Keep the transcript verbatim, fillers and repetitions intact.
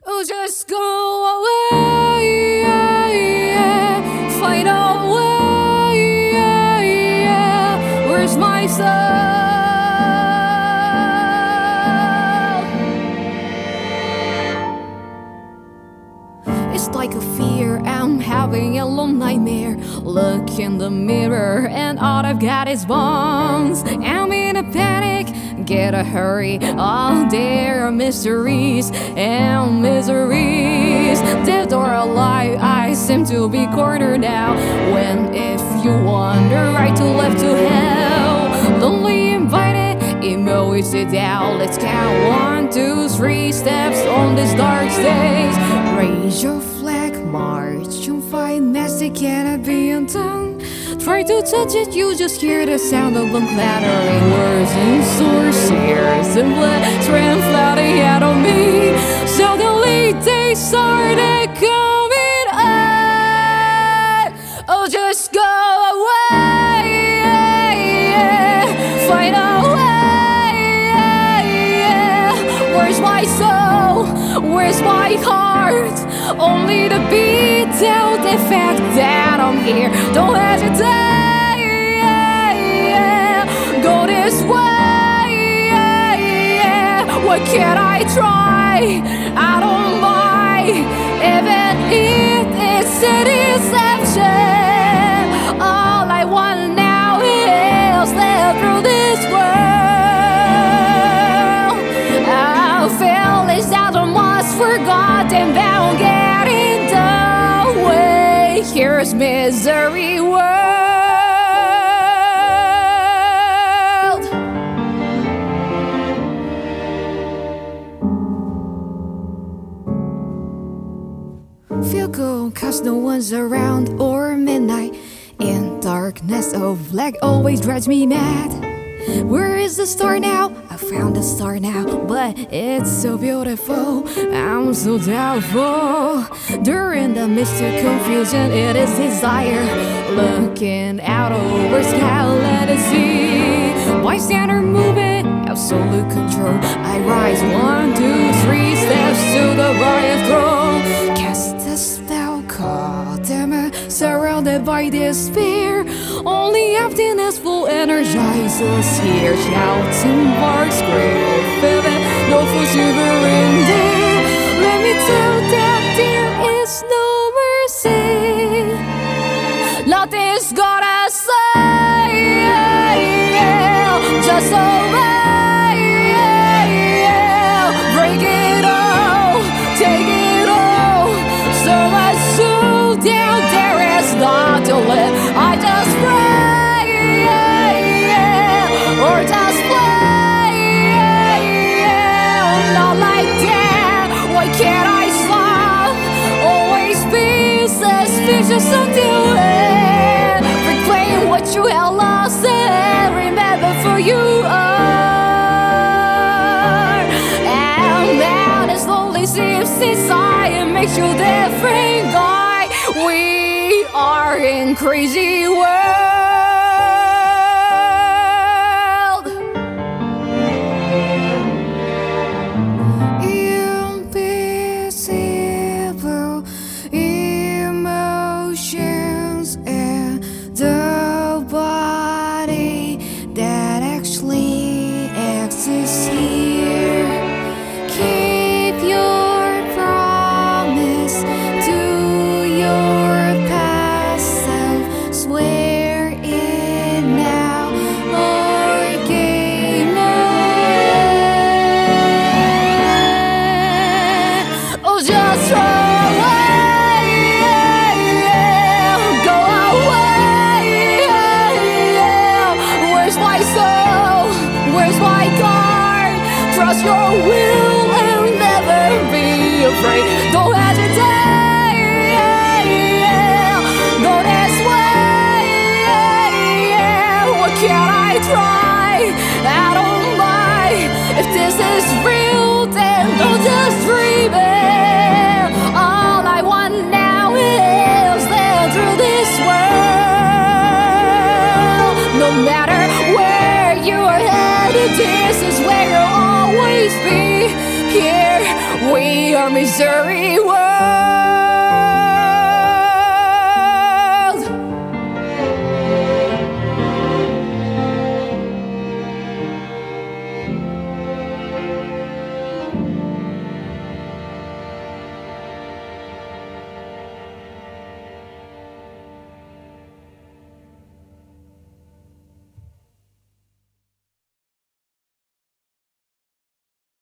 Oh, just go away, find a way. Where's my soul? It's like a fear, I'm having a long nightmare. Look in the mirror and all I've got is bones. I'm in a panic, gotta hurry. All there are mysteries and miseries. Dead or alive, I seem to be cornered now. When if you wander right to left to hell, lonely invited, emo is it down. Let's count one, two, three steps on this dark stage. Raise your flag, march and fight. Massive cannot be undone. Try to touch it, you just hear the sound of them clattering. Words and sorcerers and blood ran flooding out of me. Suddenly they started coming out. Oh, just go away, find a way. Where's my soul? Where's my heart? Only to be told the fact that I'm here. Don't hesitate, go this way. What can I try? I don't mind, even if it's a deception. All I want now is live through this world. I feel is that I must forgotten bound. Here's misery world. Feel cold cause no one's around, or midnight in darkness of black always drives me mad. Where is the star now? I found the star now, but it's so beautiful, I'm so doubtful. During the mystic confusion, it is desire. Looking out over sky, let it see. Bystander movement, absolute control. I rise one, two, three steps to the royal throne. Cast a spell, call them a surrounded by despair. Only emptiness will energize us here. Shouts and barks, great vivid, no full shivering day. Let me tell that there is no mercy. Nothing's gonna say, just obey. Break it all, take it all. So much so down there is not to live. I just pray, or just play. Not like that, why can't I stop? Always be suspicious until end. Reclaim what you have lost and remember for you are. And now this lonely seeps inside and makes you different guy. We are in crazy world. Invisible emotions and the body that actually exists here. Keep your promise to your past self. Swear it now or game over. Oh, just throw away, go away. Where's my soul? Where's my guard? Trust your will and never be afraid. Don't hesitate, go this way. What can I try? I don't mind. If this is real, then don't just dream it. All I want now is live through this world. No matter where you are headed, this is where you'll always be. Here we your misery. Whoa.